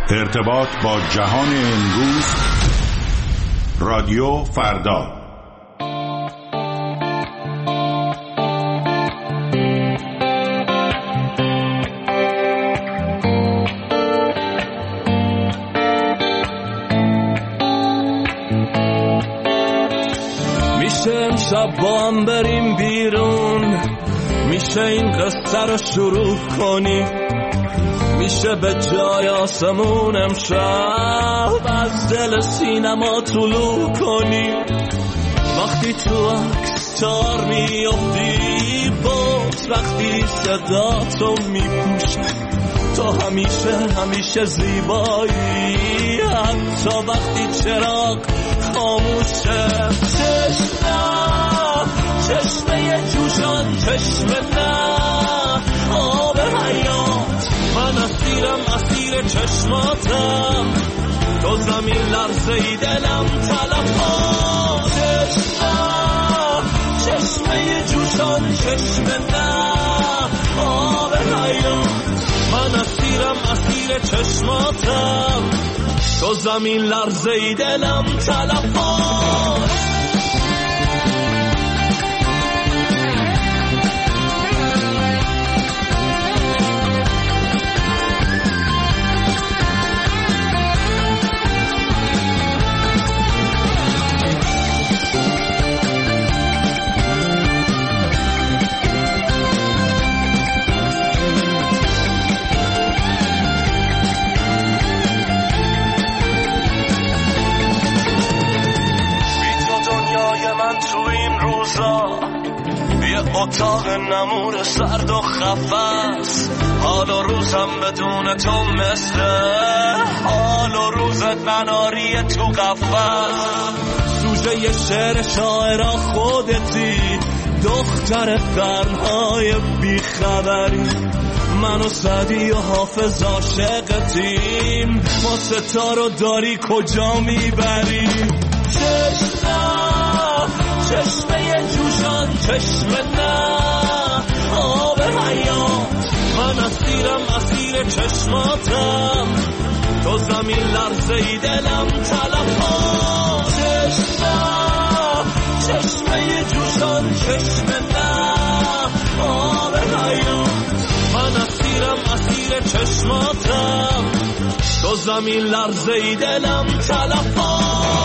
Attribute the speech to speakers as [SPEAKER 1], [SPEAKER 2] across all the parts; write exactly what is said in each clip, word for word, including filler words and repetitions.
[SPEAKER 1] ارتباط با جهان امروز، رادیو فردا.
[SPEAKER 2] میشه امشب با هم بریم بیرون، میشه این قصه رو شروع کنیم، میشه به جای آسمون امشب از دل سینما طلوع کنیم. وقتی تو اکستار میافتی باز، وقتی صدا تو میپوشه تو همیشه همیشه زیبایی، حتی وقتی چراغ خاموشه. چشمه چشمه جوشان، چشمه نه آب حیات، من اسیرم اسیر چشماتم، تو زمین لرزه ای دلم تلفا. چشمه چشمه جوشان، چشمه نه آب حیات، من اسیرم اسیر چشماتم، تو زمین لرزه ای دلم تلفا. اتاق نمور سرد و خفت، حال و روزم بدون تو مثل حال و روزت مناری تو قفت. سوژه شعر شاعرها خودتی، دختر قرنهای بیخبری، من و سعدی و حافظ عاشقتیم، ما ستارو داری کجا میبریم. چشمه چشمه جوشان، چشمه نه آب حیات، من اسیرم اسیر چشماتم، تو زمین لرزه ای دلم تلفا. چشمه چشمه جوشان، چشمه نه آب حیات، من اسیرم اسیر چشماتم، تو زمین لرزه ای دلم تلفا.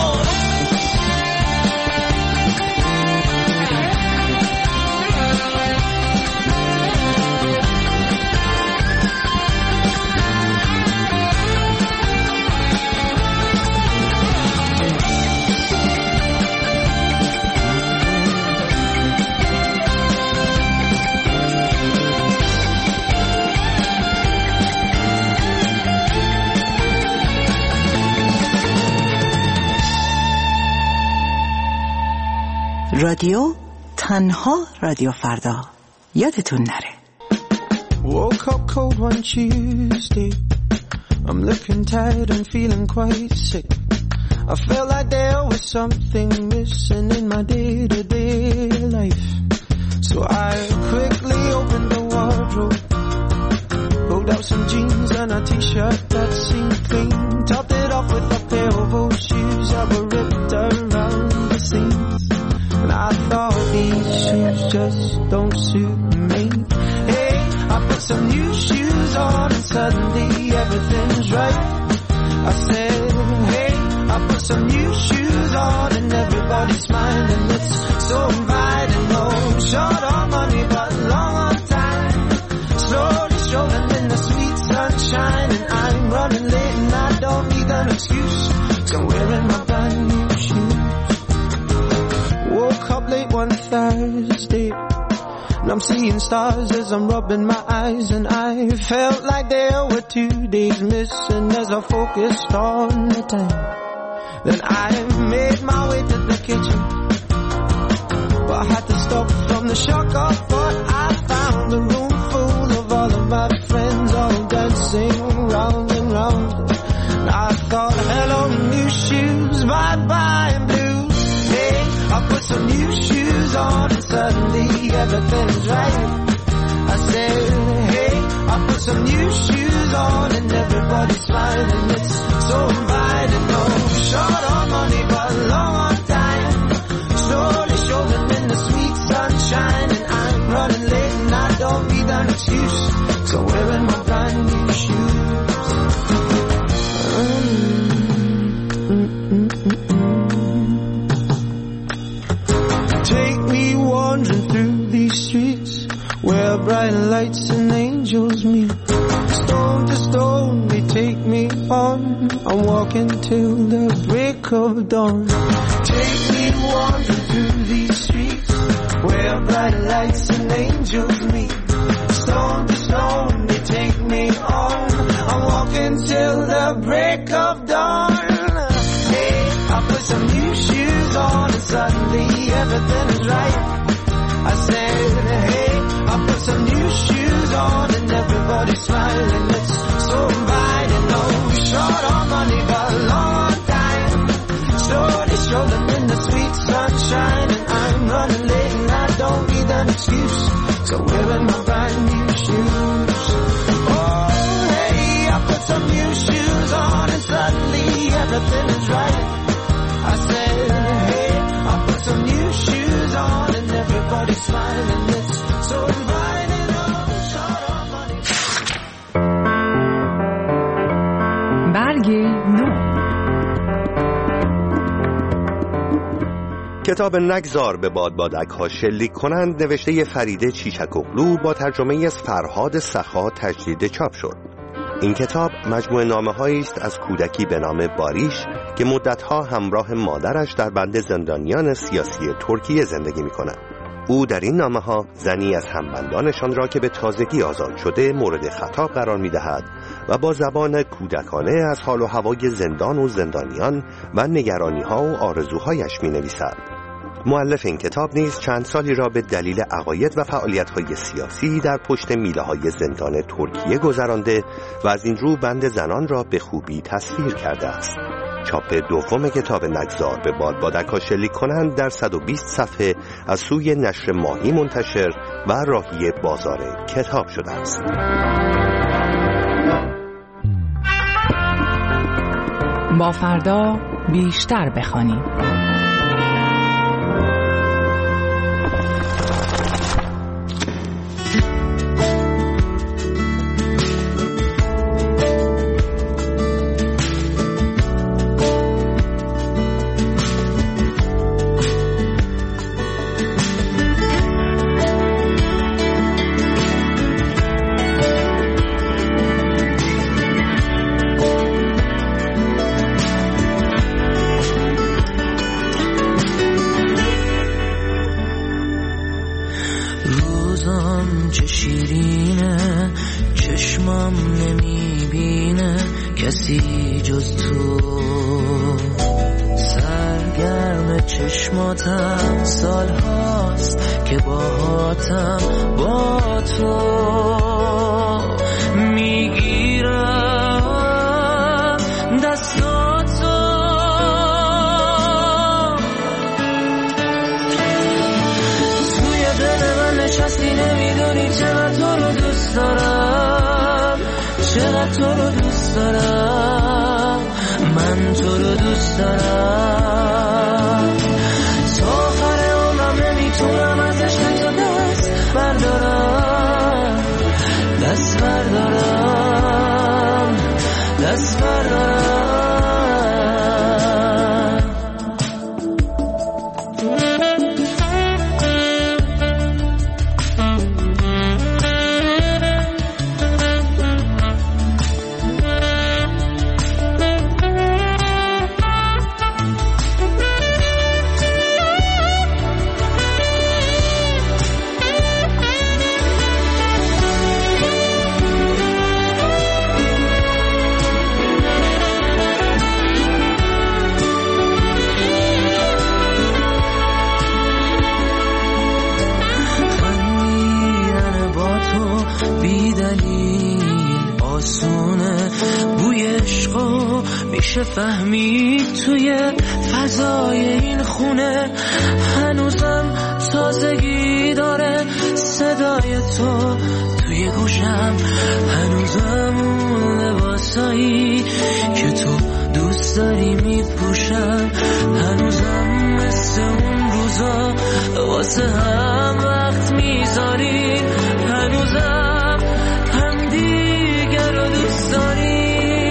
[SPEAKER 3] رادیو تنها رادیو فردا، یادتون نره.
[SPEAKER 4] Woke up cold one Tuesday, I'm looking tired and feeling quite sick. I felt like there was something missing in my day-to-day life. So I quickly opened the wardrobe, pulled out some jeans and a t-shirt that seemed clean, topped it off with a pair of old shoes that were ripped around the seams. And I thought these shoes just don't suit me. Hey, I put some new shoes on and suddenly everything's right. I said, hey, I put some new shoes on and everybody's smiling. It's so inviting. No short on money but long on time. Slowly strolling in the sweet sunshine, and I'm running late and I don't need an excuse, 'cause I'm wearing my brand new shoes. Woke up late one Thursday, and I'm seeing stars as I'm rubbing my eyes, and I felt like there were two days missing as I focused on the time. Then I made my way to the kitchen, but I had to stop from the shock of what I found. A room full of all of my friends all dancing round and round. And I thought, hello new shoes, bye bye blues. Hey, I put some new shoes on and suddenly everything's right. I said, hey, I put some new shoes on and everybody everybody's smiling. It's so inviting. No, short on money but long on time. Slowly showing in the sweet sunshine, and I'm running late and I don't need an excuse. So wearing my brand new shoes. Take me wandering through these streets where bright lights and angels meet. Stone to stone they take me on. I'm walking till the break of dawn. Take me wandering through these streets where bright lights and angels meet. Stone to stone they take me on. I'm walking till the break of dawn. Hey, I put some new shoes on and suddenly everything is right. I said, hey, I put some new shoes on and everybody's smiling. It's so inviting. No, short on money but long on time. Slowly strolling in the sweet sunshine, and I'm running late and I don't need an excuse. So wearing my brand new shoes. Oh, hey, I put some new shoes on and suddenly everything is right. I said, hey, I put some new shoes on and everybody's smiling. It's so inviting. Oh, short on money.
[SPEAKER 5] برگ نو.
[SPEAKER 6] کتاب نگذار به باد بادک ها شلیک کنند نوشته فریده چیچکوغلو با ترجمه از فرهاد سخا تجدید چاپ شد. این کتاب مجموعه نامه‌هایی است از کودکی به نام باریش که مدتها همراه مادرش در بند زندانیان سیاسی ترکیه زندگی می‌کند. او در این نامه‌ها زنی از همبندانشان را که به تازگی آزاد شده مورد خطاب قرار می‌دهد و با زبان کودکانه از حال و هوای زندان و زندانیان و نگرانی‌ها و آرزوهایش می‌نویسد. مؤلف این کتاب نیز چند سالی را به دلیل عقاید و فعالیت‌های سیاسی در پشت میله‌های زندان ترکیه گذرانده و از این رو بند زنان را به خوبی تصویر کرده است. چاپ دوم کتاب نگذار به باد بادک‌ها شلیک کنند در صد و بیست صفحه از سوی نشر ماهی منتشر و راهی بازار کتاب شده است.
[SPEAKER 5] با فردا بیشتر بخوانیم.
[SPEAKER 7] روزم چه شیرینه، چشمم نمیبینه کسی جز تو. سرگرم چشماتم، سال هاست که باهاتم، با تو میگیرم دستاتو. توی دل من نشستی، نمیدونی چقدر تو رو دوست دارم، چقدر تو رو دوست دارم، من تو رو دوست دارم. تا آخر عمرم نمیتونم ازش تو دست بردارم، دست بردارم، دست بردارم. میشه فهمید توی فضای این خونه، هنوزم تازگی داره صدای تو توی گوشم، هنوزم اون لباسایی داری میپوشم، هنوزم مثل اون روزا واسه هم وقت میذاری، هنوزم هم دیگر رو دوست داری.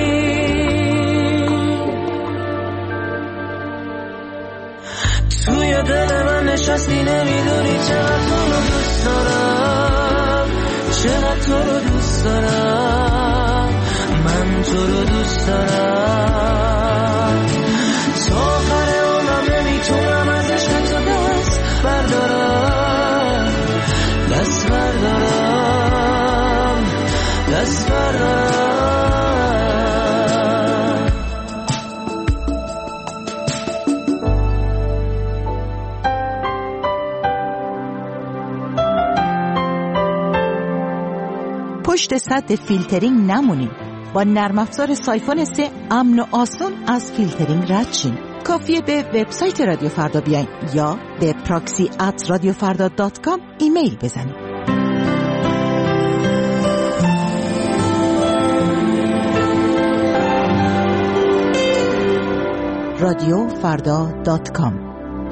[SPEAKER 7] توی دل من نشستی، نمیدونی چقدر تو رو دوست دارم، چقدر تو رو دوست دارم، من تو رو دوست دارم. تا آخر عمرم نمیتونم از عشق تو دست بردارم، دست بردارم، دست بردارم.
[SPEAKER 3] پشت سد فیلترینگ نمونیم. با نرم افزار سایفون سه امن و آسون از فیلترینگ رد شین. کافیه به وبسایت رادیو فردا بیاین یا به پراکسی ات رادیو فردا دات کام ایمیل بزنید. رادیو فردا دات کام.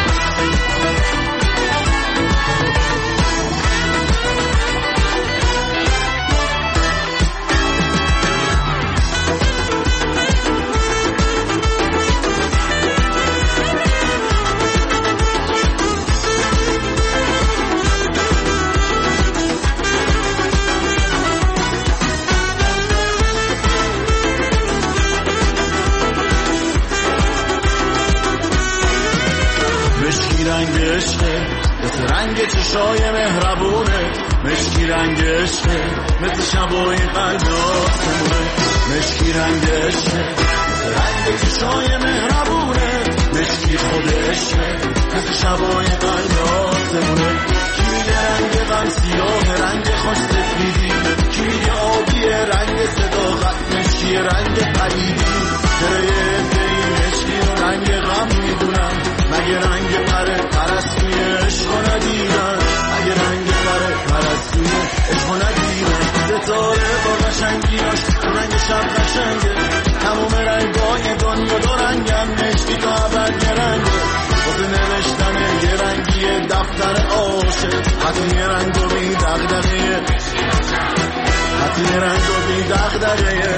[SPEAKER 2] رنگ چشای مهربونه، مشکی رنگ عشقه، مثل شبای قلباتمونه. مشکی رنگ عشقه، رنگ چشای مهربونه، مشکی خود عشقه، مثل شبای قلباتمونه. کی میگه رنگ غم سیاه، رنگ خوش سفیدی، کی میگه آبی رنگ صداقت، مشکی رنگ پریدی. چرا یه عده‌ای مشکی رو رنگ غم میدونن، مگه رنگ پره پرستوی عشق ندیدن، مگه رنگ پره پرستوی عشق ندیدن. ستاره با قشنگیاش تو رنگ شب قشنگه، تموم رنگای دنیا دو رنگن، مشکی تا ابد یه رنگه. واسه نوشتن یه رنگی دفتر عاشق، حتی یه رنگ و بی دغدغه، حتی یه رنگ و بی دغدغه.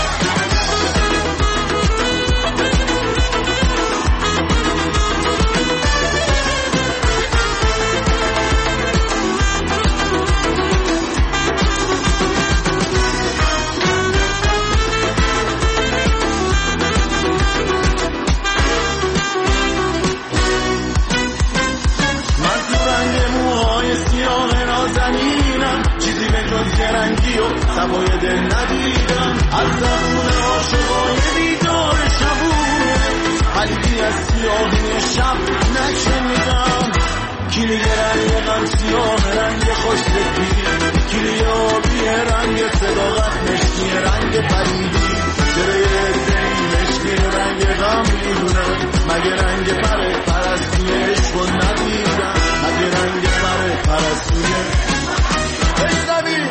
[SPEAKER 2] رنگی و سوای دل ندیدم، از زمان عاشقای بیدار شبونه، حلیقی از سیاهی شب نشنیدم. کی میگه رنگ غم سیاه، رنگ خوش سفیدی، کی آبی رنگ صداقت، مشکی رنگ پریدی. چرا یه عده‌ای مشکی رنگ غم میدونن، مگه رنگ پره پرستوی عشق ندیدن، مگه رنگ پره پرستوی بشنوی.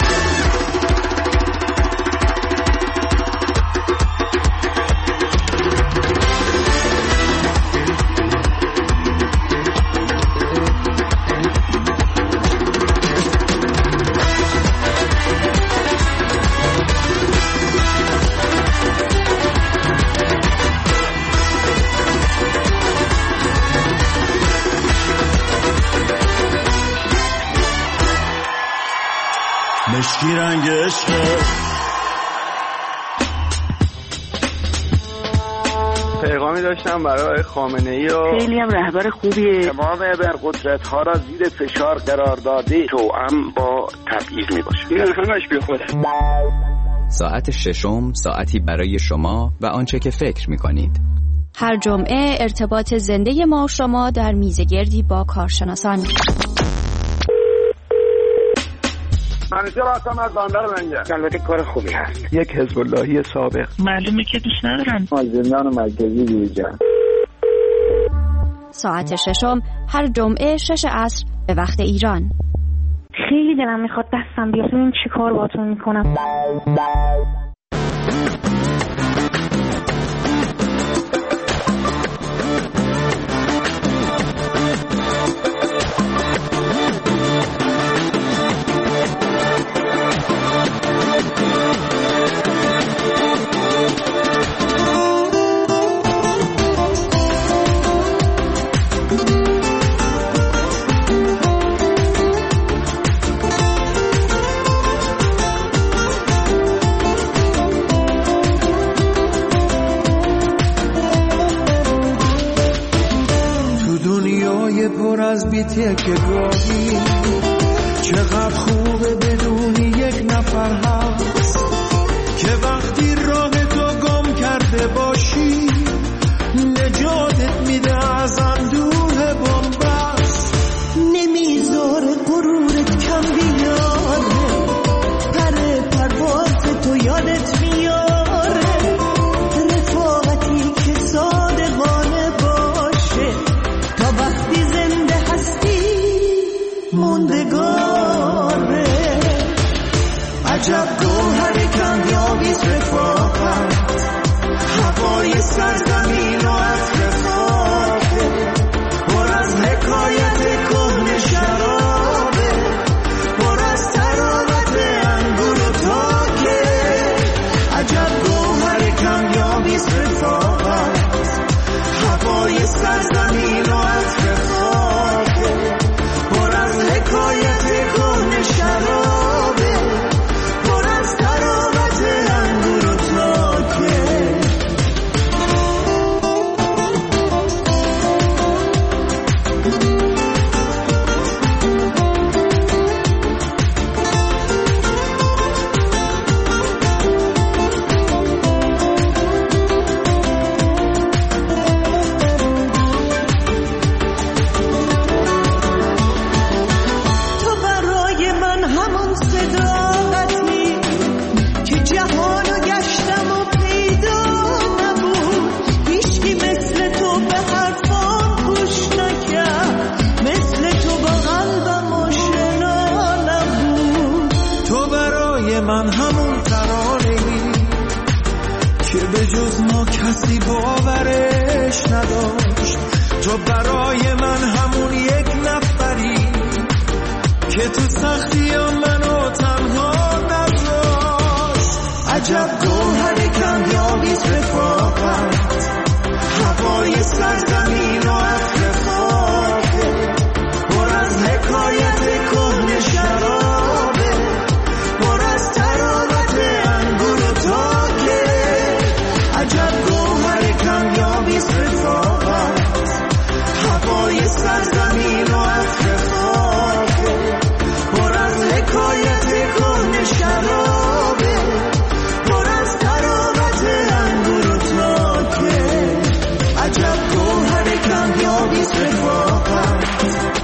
[SPEAKER 2] مشکی رنگ عشقه.
[SPEAKER 8] پیغامی داشتم برای خامنه‌ای و
[SPEAKER 9] خیلی هم رهبر خوبیه،
[SPEAKER 8] تمام ابرقدرت ها را زیر فشار قرار داده، توأم با تبعیض می باشه. این همش بی خوده.
[SPEAKER 10] ساعت ششم، ساعتی برای شما و آنچه که فکر می کنید.
[SPEAKER 11] هر جمعه ارتباط زنده ما و شما در میزگردی با کارشناسان.
[SPEAKER 8] منیجر هستم از بندر منگه. البته کار خوبی هست. یک حزب اللهی سابق.
[SPEAKER 9] معلومه که دوست ندارن.
[SPEAKER 8] از زندان مرکزی بیرجن.
[SPEAKER 11] ساعت ششم هر جمعه شش عصر به وقت ایران.
[SPEAKER 9] خیلی دلم میخواد دستم بیاد ببینم چی کار باهاتون میکنم.
[SPEAKER 4] پر از بیتیه که گاهی چقدر خوبه بدونی یک نفر هست که وقتی راه تو گم کرده باشی نجاتت میده از اندوه بنبست.
[SPEAKER 12] نمیذاره غرورت کم بیاره، پر پرواز تو یادت میاره، رفاقتی که صادقانه باشه تا وقتی زنده هستی موندگاره. عجب گوهر کمیابیست رفاقت، هوای سرزمین و عطر خاکه، پر از حکایت کهنه شرابه، پر از تراوت انگور و تاکه. عجب گوهر کمیابیست رفاقت، هوای سرزمین و عطر خاکه، پر از حکایت کهنه شرابه، پر از تراوت انگور و تاکه. من همون ترانه‌ای که به جز ما کسی باورش نداشت. تو برای من همون یک نفری که تو سختی منو تنها نذاشت. عجب گوهر کمیابیست رفاقت، هوای سرزمین و عطر خاکه، پر از حکایت کهنه شرابه، پر از تراوت انگور و تاکه. عجب گوهر کمیابیست رفاقت، هوای سرزمین و عطر خاکه، پر از حکایت کهنه شرابه، پر از تراوت انگور و تاکه. عجب گوهر کمیابیست رفاقت،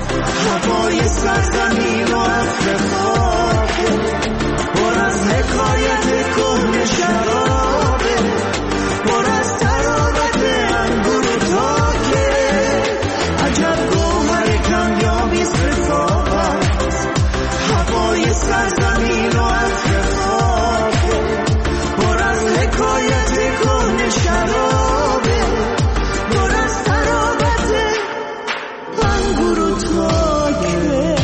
[SPEAKER 12] هوای سرزمین و عطر خاکه، پر از حکایت کهنه شرابه، پر از تراوت انگور و تاکه. عجب گوهر کمیابیست رفاقت، هوای سرزمین و عطر خاکه، پر از حکایت کهنه شرابه، پر از تراوت انگور و تاکه.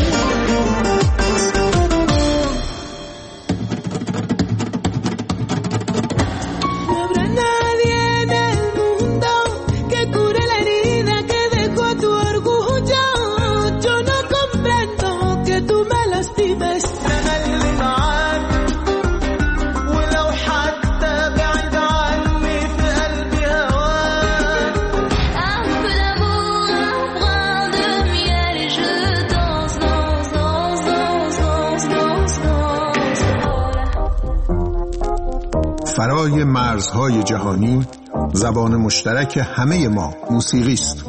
[SPEAKER 13] فرای مرزهای جهانی زبان مشترک همه ما موسیقی است.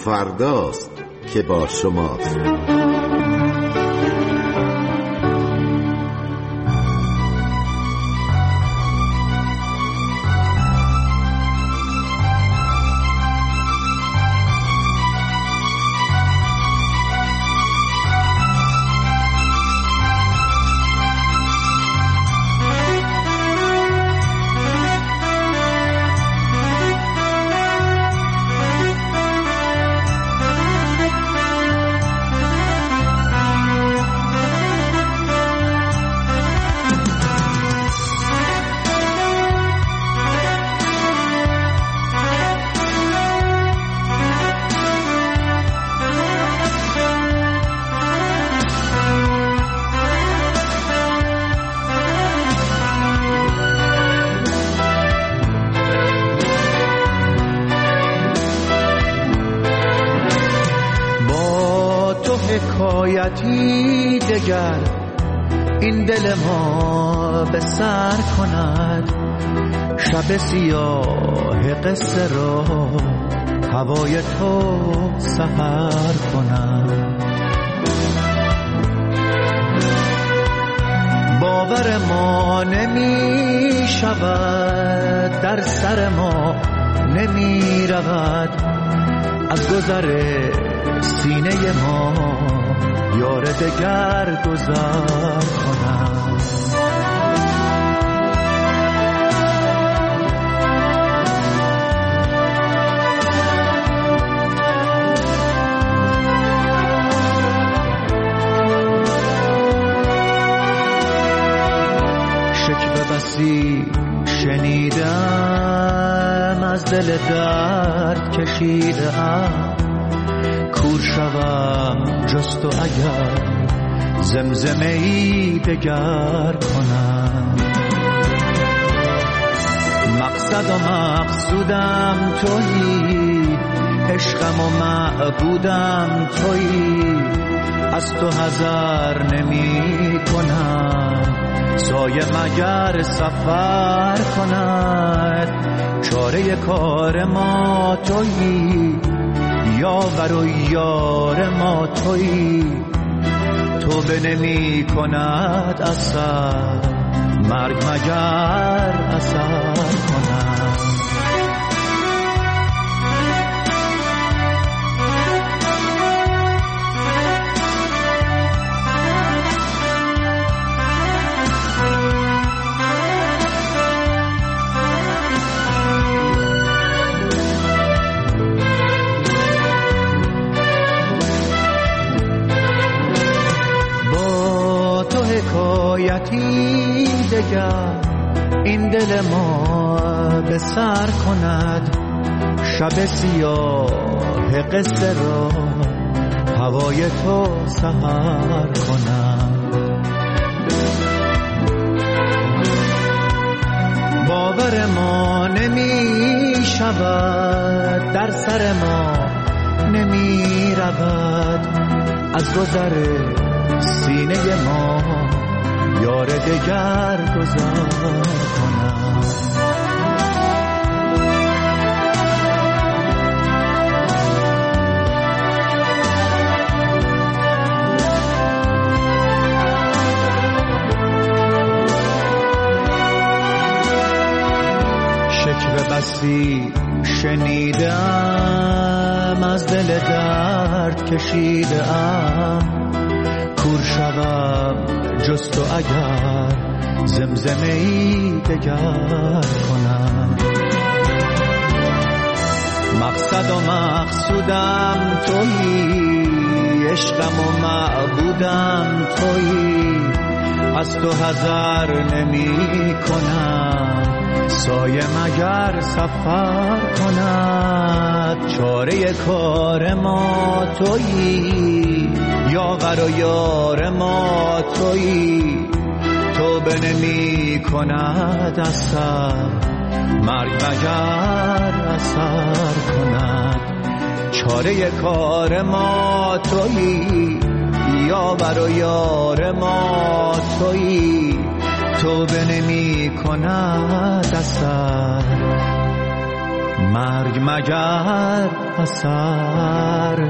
[SPEAKER 14] فرداست که با شماست.
[SPEAKER 15] حکایتی دگر این دل ما به سر کند، شب سیاه قصه را هوای تو سحر کند. باور ما نمی شود، در سر ما نمی رود، از گذر سینه ما یار دگر گذر کنم. شکوه بسی شنیدم، از دل درد کشیدم، کور شوم جست و اگر زمزمه ای دگر کنم. مقصد و مقصودم تویی، عشقم و معبودم تویی، از تو حذر نمی کنم، سایه مگر سفر کند. چاره کار ما تویی، یاور و یار ما تویی، تو به نمی کند اثر، مرگ مگر اثر کند. حکایتی دگر این دل ما به سر کند، شب سیاه قصه را هوای تو سحر کند. باور ما نمی شود، در سر ما نمی رود، از گذر سینه ما یار دگر گذر کنم. شکوه بسی شنیدم، از دل درد کشیدم، کور شوم جست و اگر زمزمه ای دگر کنم. مقصد و مقصودم تویی، عشقم و معبودم تویی، از تو حذر نمی کنم، سایه مگر سفر کند. چاره کار ما تویی، یاور و یار ما تویی، تو به نمی کند اثر، مرگ مگر اثر کند. چاره کار ما تویی، یاور و یار ما تویی، تو به نمی کند اثر، مرگ مگر اثر